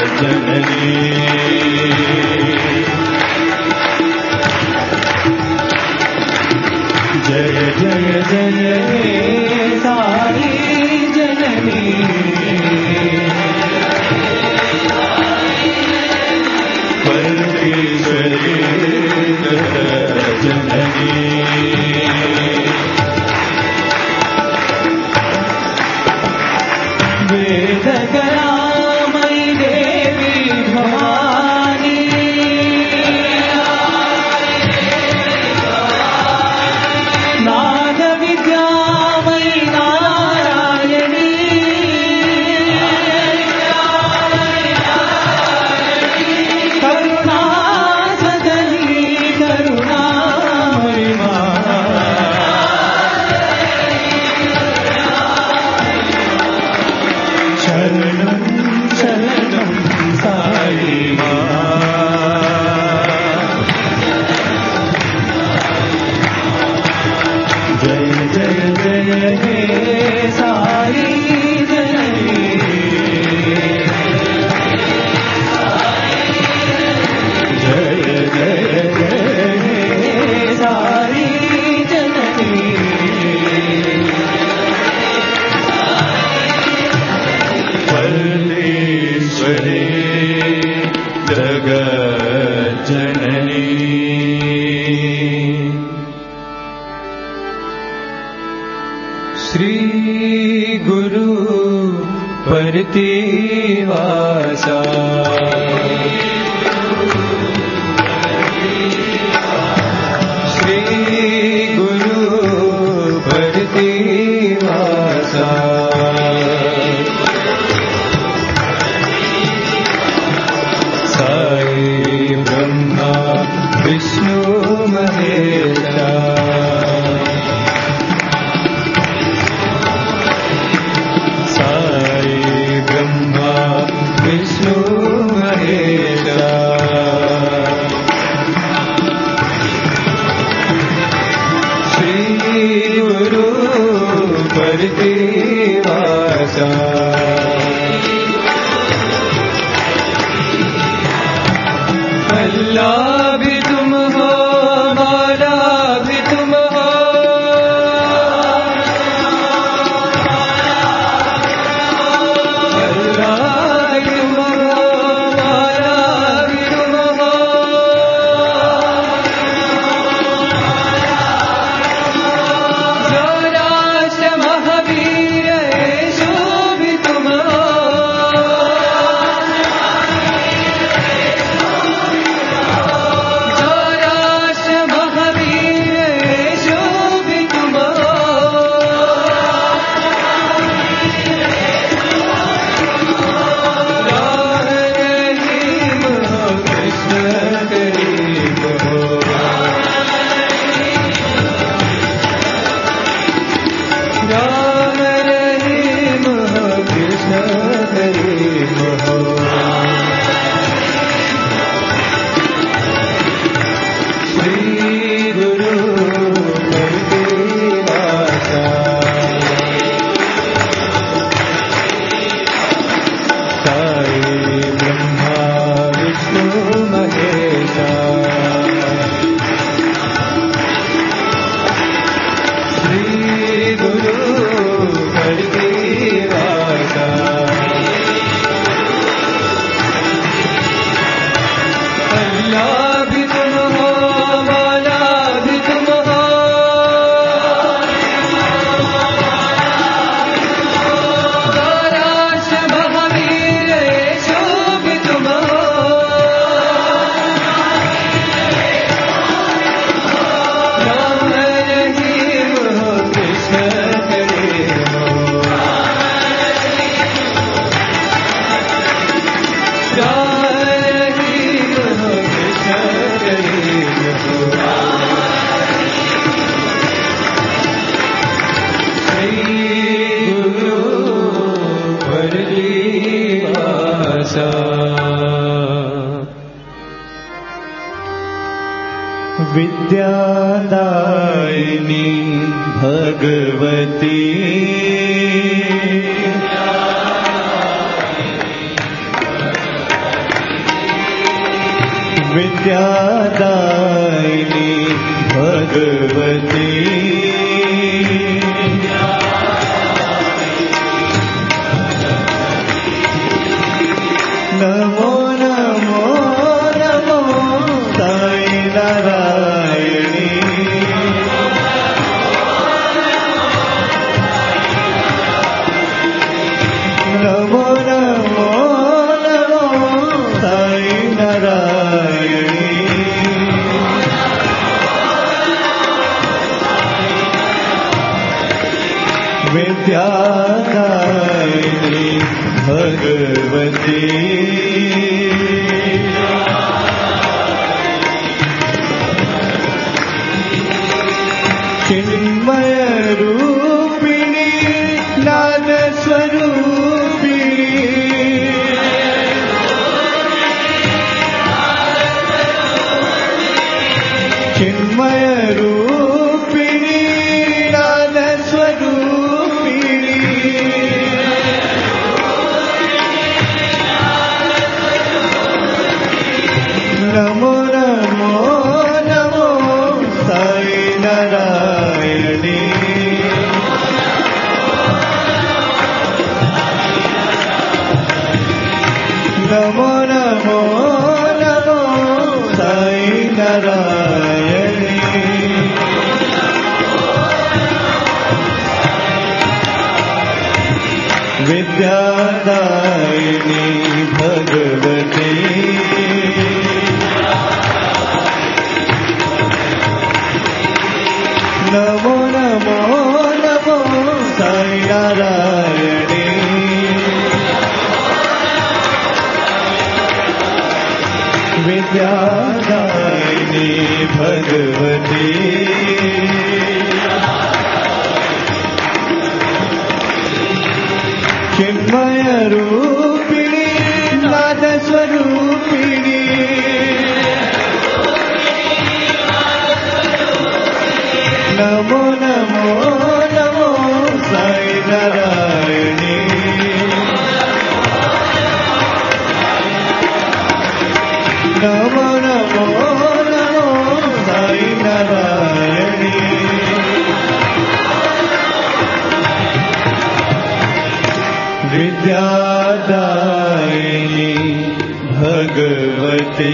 जननी जय जय जय हे साई जननी परमेश्वरी जननी वेद करामयी देवी भवानी नाद विद्यामयी नारायणी करुणा सदनी करुणामयी शरणं शरणं साई जय जय जय हे साई जननी जय जय जय हे साई जननी परमेश्वरी जगत जननी श्री गुरु परतिवासा श्री गुरु परतिवासा साई ब्रह्मा विष्णु महेशा साई ब्रह्मा विष्णु महेशा श्री गुरु परतिवासा अल्लाह भी तुम हो मौला भी तुम हो अल्लाह भी तुम हो मौला भी तुम हो जोराष्ट्र महावीर यीशु भी तुम हो विद्यादायिनी भगवती विद्यादायिनी भगवती नमो नमो नमो साई नारायणी नमो नमो नमो साई नारायणी विद्यादायिनी भगवती चिन्मय रूपिणी नाद स्वरूपिणी चिन्मय रूपिणी नाद स्वरूपिणी नमो नमो नमो साई नारायणी नमो नमो नमो साई नारायणी विद्यादायिनी भगवती नमो नमो नमो साई नारायणी विद्यादायिनी भगवती चिन्मय रूपिणी नाद स्वरूपिणी नमो नमो नमो साई नारायणी नमो नमो नमो साई नारायणी विद्यादायिनी भगवती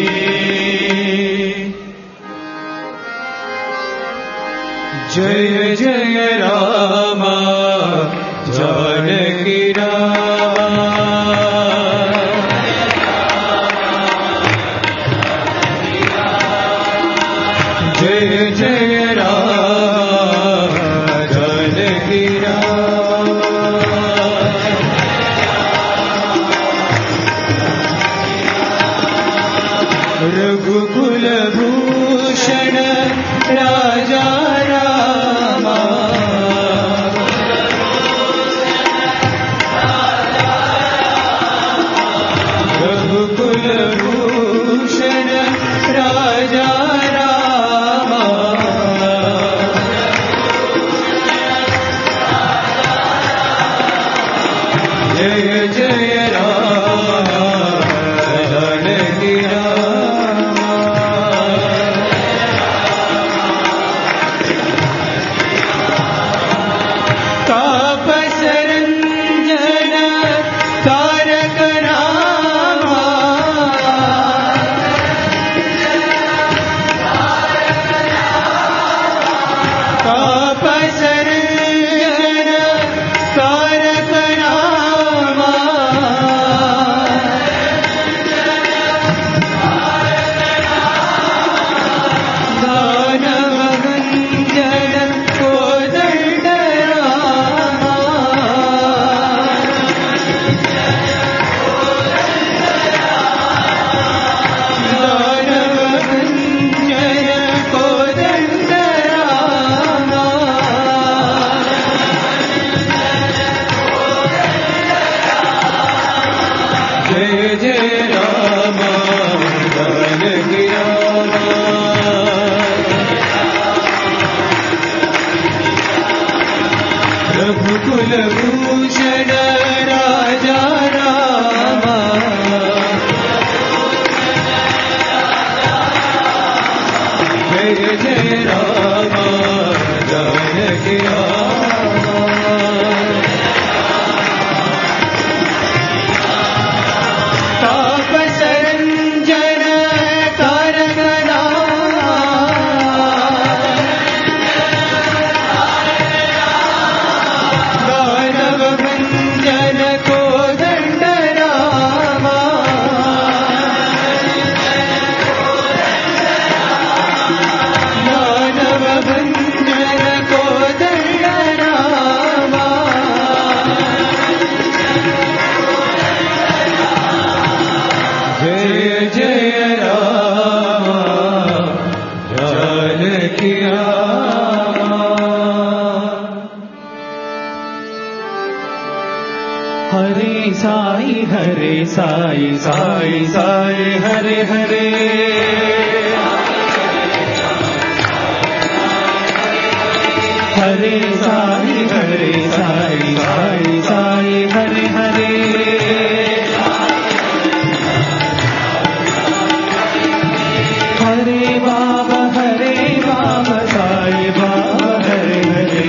जय जय राम जानकी राम जय जय राम जानकी राम रघुकुल भूषण राजा भूषण राजा रामा जय जय राम जानकी रामा तापस रंजन तारक रामा तापस रंजन तारक रामा दानव भंजन कोदंड रामा दानव भंजन कोदंड रामा जय जय राम जानकी राम रघुकुल भूषण राजा रामा जय जय राम जानकी राम तापसरंजन तारक दानव भंजन कोदंड रामा दानव भंजन कोदंड रामा जय जय राम जानकी राम हरे साई साई साई हरे हरे हरे साई साई साई हरे हरे हरे बाबा साई बाबा हरे हरे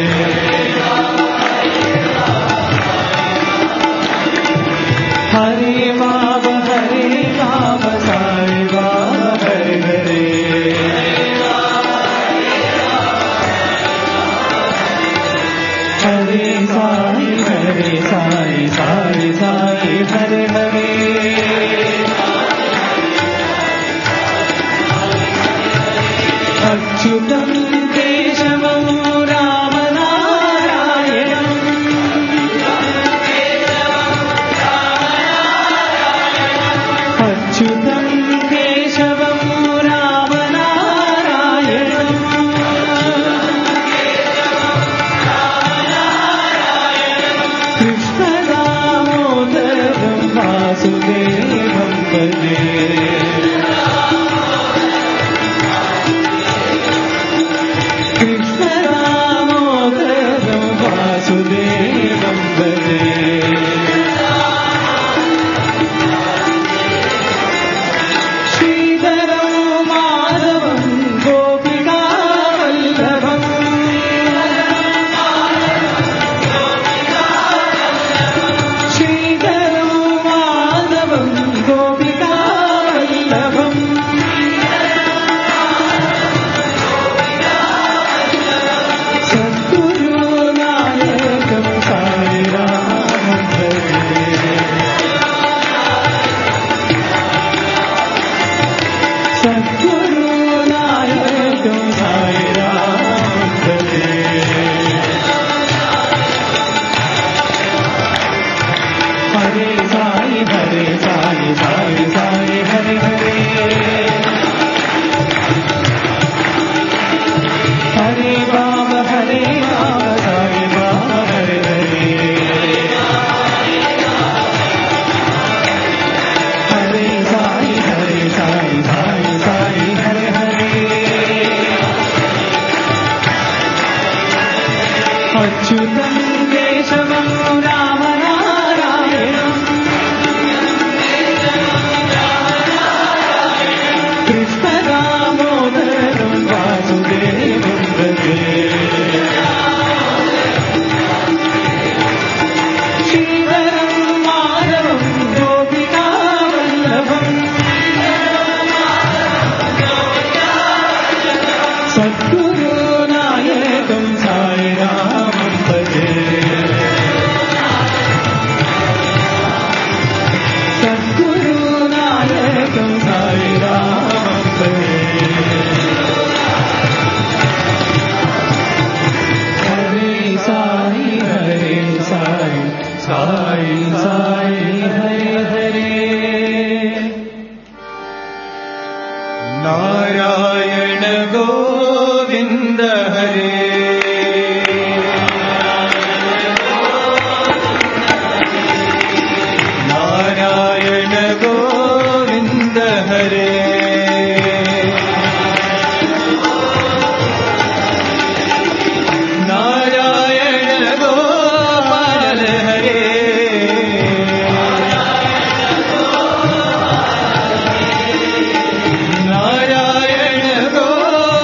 हरे बाबा साई बाबा हरे हरे हरे साई साई हरे हरे अच्युतं केशवं राम नारायणम् अच्युतं केशवं राम नारायणम् कृष्ण दामोदरं वासुदेवं भजे कृष्ण दामोदरं वासुदेवं भजे श्रीधरं माधवं गोपिकावल्लभम् श्रीधरं माधवं गोपिकावल्लभम् सद्गुरुनायकं साई रामं भजे सद्गुरुनायकं साई रामं भजे हरे साई साई साई हरे हरे हरे बाबा साई बाबा हरे हरे हरे साई साई साई हरे हरे अच्युतं केशवं राम नारायणम् कृष्ण दामोदरं वासुदेवं भजे श्रीधरं माधवं गोपिकावल्लभम् सद्गुरुनायकं साई रामं भजे सद्गुरुनायकं साई रामं भजे हरे साई साई साई हरे हरे नारायण गोविंद हरे नारायण गोविंद हरे नारायण गोपाल हरे नारायण गोपाल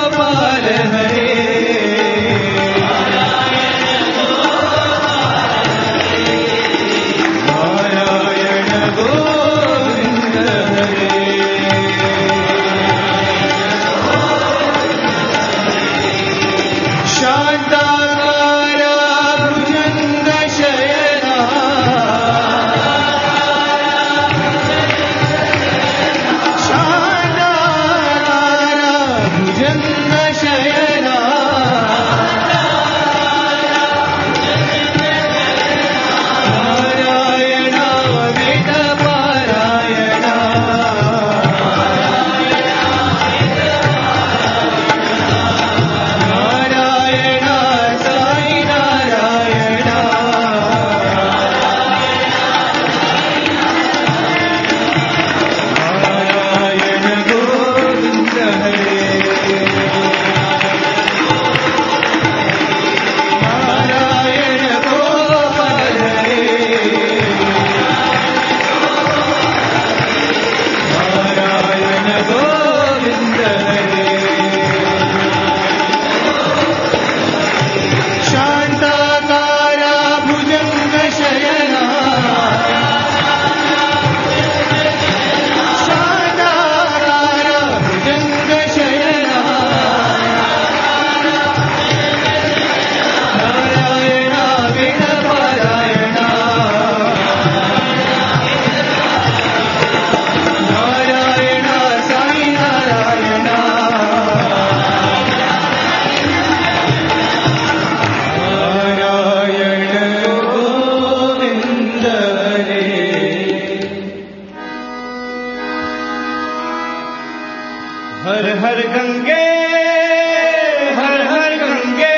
हर हर गंगे हर हर गंगे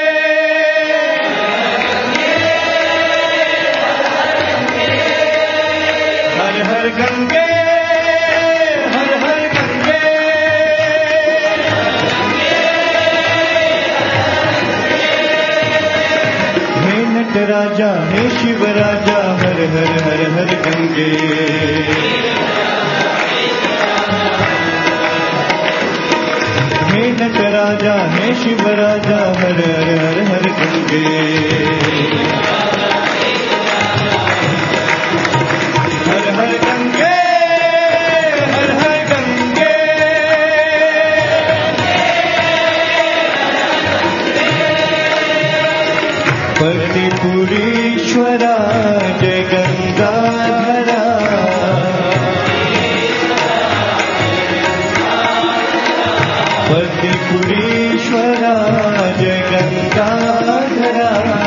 हर हर गंगे हर हर गंगे हे नटराजा हे शिव राजा हर हर हर हर गंगे हे नटराजा हे शिव राजा हर हर हर हर गंगे हर हर गंगे हर हर गंगे पतिपुरीश्वरा जय गंगाधरा पतिपुरीश्वरा जय गंगाधरा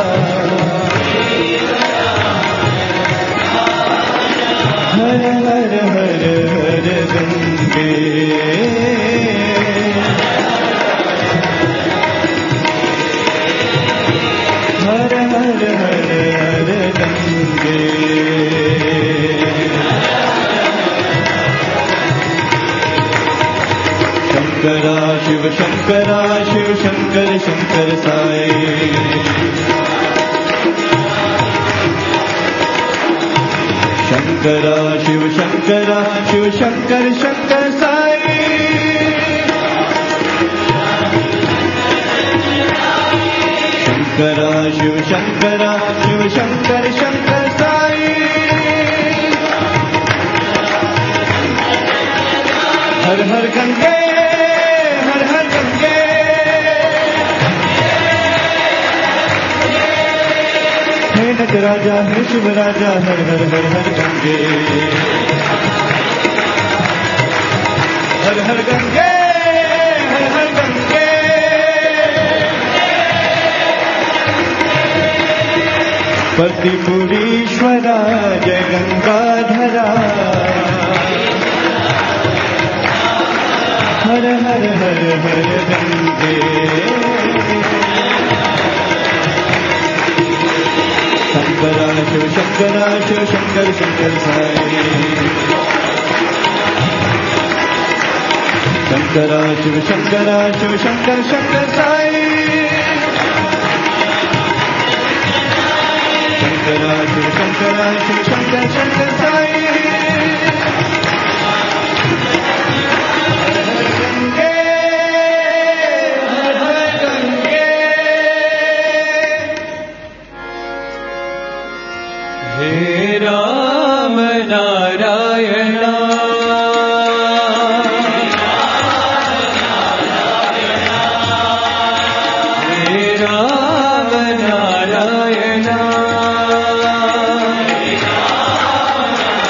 हर हर हर हर गंगे हर हर हर हर गंगे शंकरा शिव शंकर शंकर साई शंकरा शिव शंकर शंकर साई शंकरा शिव शंकर शंकर साई हर हर गंगे हर हर गंगे हे नटराजा हे शिव राजा हर हर हर हर गंगे हर हर गंगे हर हर गंगे पतिपुरीश्वरा जय गंगाधरा हर हर हर हर गंगे शंकरा शिव शंकर शंकर साई शंकरा शिव शंकर शंकर साई शंकरा शिव शंकर शंकर साई हे राम नारायण हे राम नारायण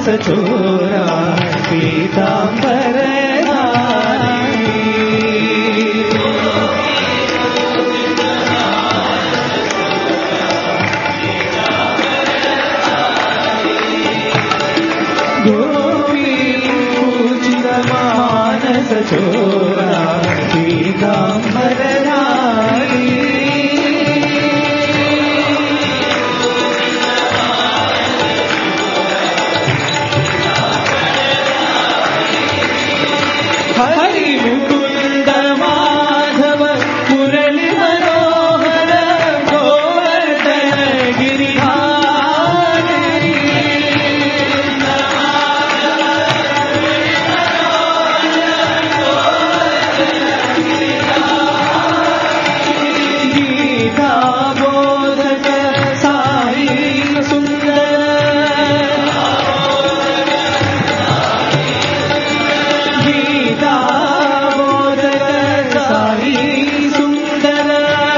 चोरा पीताम्बरधारी गोपी पूजित मानस चोरा पीताम्बरधारी हरि मुकुंद माधव मुरली मनोहर गोवर्धन गिरिधारी गीता बोधक साई सुंदर गीता बोधक साई सुंदर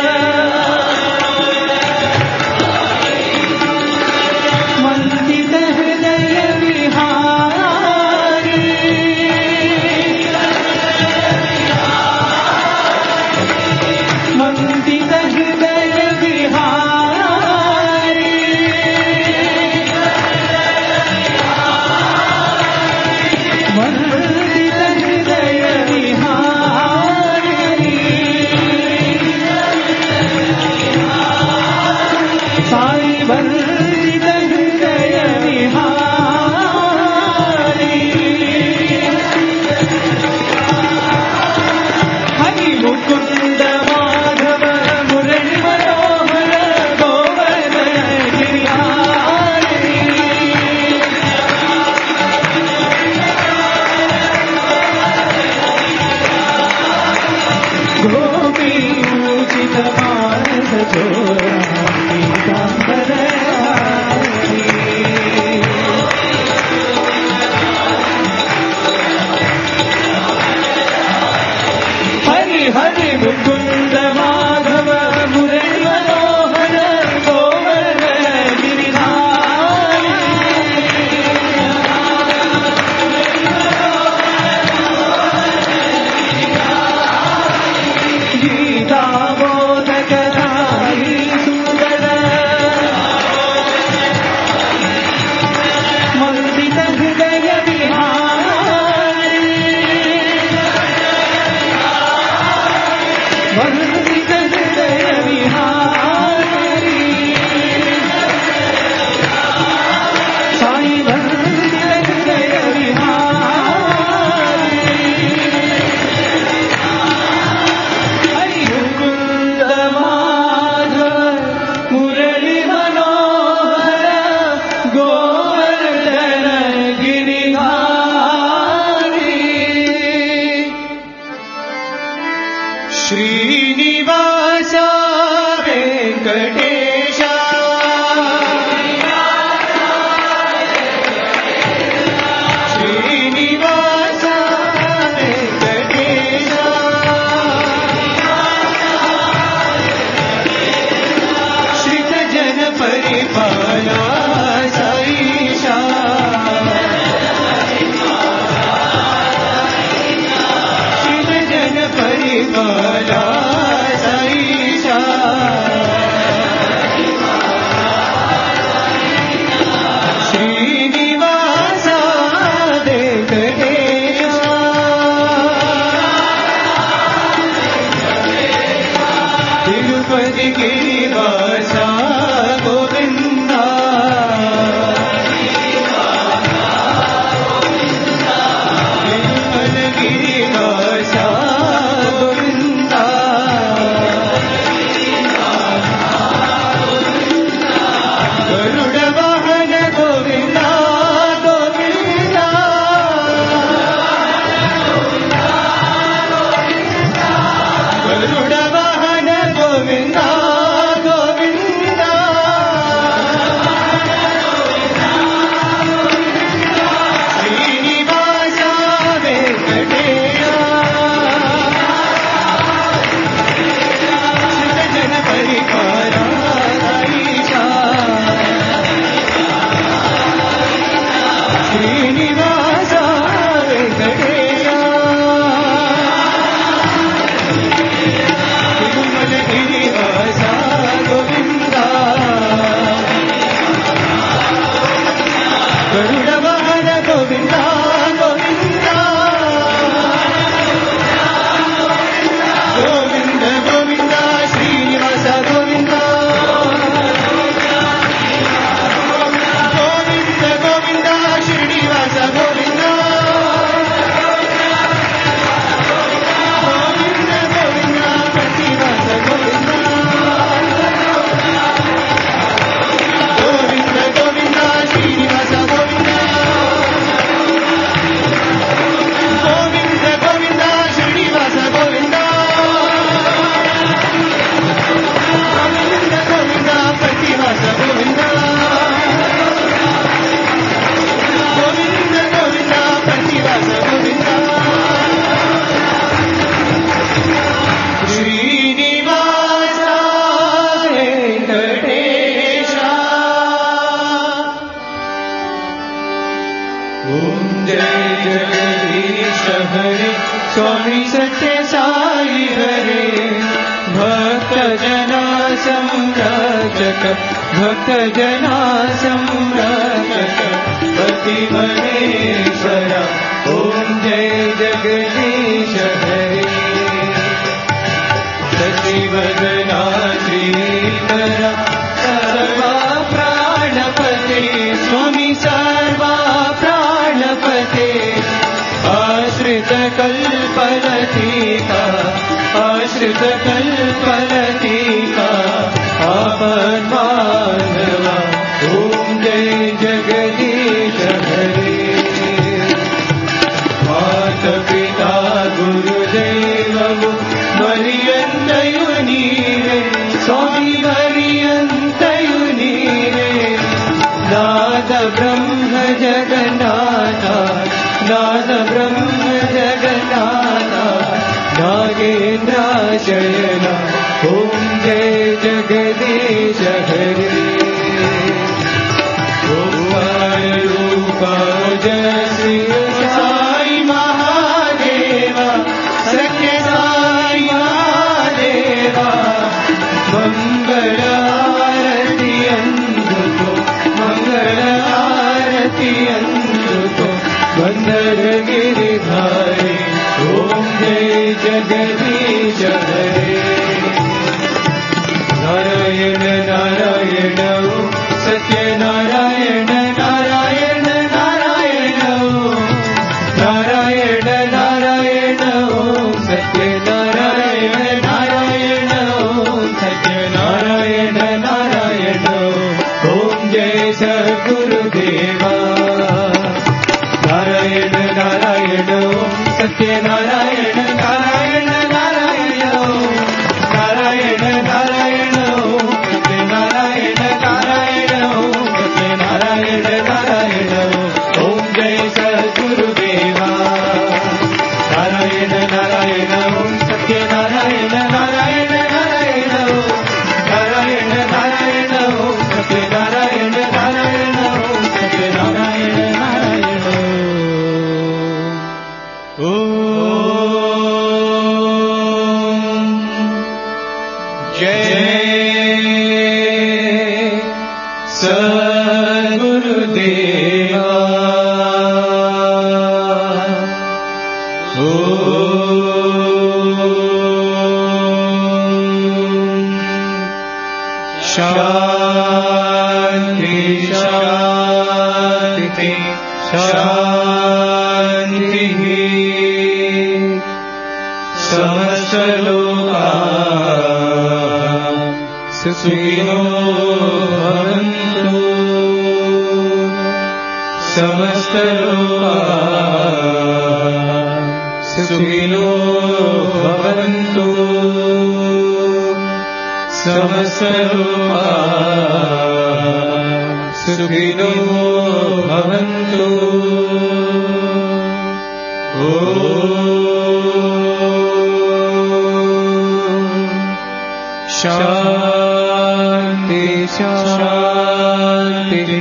मंदित हृदय विहारी मंदित हृदय विहारी मंदित हृदय विहारी साई वंदित हृदय विहारी हरि मुकुंद माधव मुरली मनोहर गोवर्धन गिरिधारी गोपी पूजित मानस चोरा पीताम्बरधारी हरि हरि मुकुंद माधव मुरली मनोहर गोवर्धन गिरिधारी गीता बोधक साई सुंदर मंदित हृदय विहारी मंदित हृदय विहारी साई मंदित हृदय विहारी हरि मुकुंद माधव मुरली मनोहर गोवर्धन गिरिधारी श्रीनिवास वेंकटेश श्रीनिवास वेंकटेश श्रित जन परिपाला साईशा श्रित जन परिपाला साईशा श्रीनिवास वेंकटेश तिरुपति गिरिवास गोविंदा तिरुपति गिरिवास गोविंदा गरुड़ वाहन गोविंदा गोविंदा गरुड़ वाहन गोविंदा संरक्षक भक्त जना संरक्षक पति महेश्वरा ओम जय जगदीश हरे सचिवदना श्रीकरा सर्वा प्राणपते स्वामी सर्वा प्राणपते आश्रित कल्पलतिका आश्रित कल्पलतिका आपद मानवा ओम जय जगदीश हरे मात पिता गुरुदेवो मरियन्तयु नीरे स्वामी मरियन्तयु नीरे नाद ब्रह्म जगन्नाथ नाद ब्रह्म जगन्नाथ नागेन्द्राशयना ओम जय जगदीश हरे जय श्री साई महादेवा सत्य साई महादेवा मंगल आरती अंधुको मंगल आरती अंधुको वंदन गिरिधारी ओम जय जगदीश हरे नारायण नारायण सत्य नारायण नारायण नारायण नारायण नारायण सत्य नारायण नारायण सत्य नारायण नारायण ओम जय सद्गुरुदेवा नारायण नारायण सत्य नारायण नारायण नारायण नारायण नारायण सत्य नारायण नारायण सत्य नारायण नारायण ओम जय सद्गुरुदेवा नारायण नारायण सत्य नारायण नारायण नारायण नारायण नारायण सत्य नारायण नारायण सत्य नारायण नारायण ओम जय सद्गुरुदेवा शांति शांति शांति समस्त लोका सुखिनो भवन्तु समस्त लोका सुखिनो भवन्तु समस्त लोका सुखिनो भवन्तु शांति शांति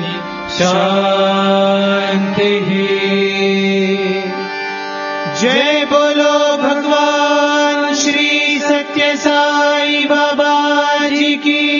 शांति जय बोलो भगवान श्री सत्य साई बाबा जी की